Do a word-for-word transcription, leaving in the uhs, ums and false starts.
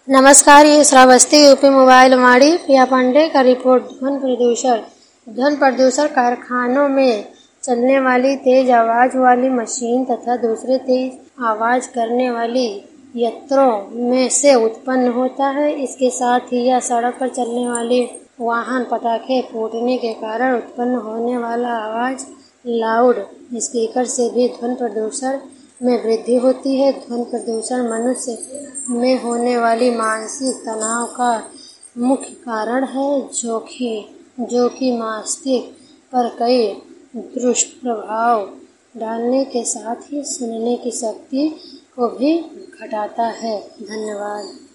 नमस्कार, ये Shravasti UP mobile Vaani Priya Pandey का रिपोर्ट। ध्वनि प्रदूषण ध्वनि प्रदूषण कारखानों में चलने वाली तेज आवाज वाली मशीन तथा दूसरे तेज आवाज करने वाली यंत्रों में से उत्पन्न होता है। इसके साथ ही यह सड़क पर चलने वाले वाहन पटाखे फूटने के कारण उत्पन्न होने वाला आवाज लाउड स्पीकर से भी ध्वनि प्रदूषण में वृद्धि होती है। ध्वनि प्रदूषण मनुष्य में होने वाली मानसिक तनाव का मुख्य कारण है, जो कि जो कि मस्तिष्क पर कई दुष्प्रभाव डालने के साथ ही सुनने की शक्ति को भी घटाता है। धन्यवाद।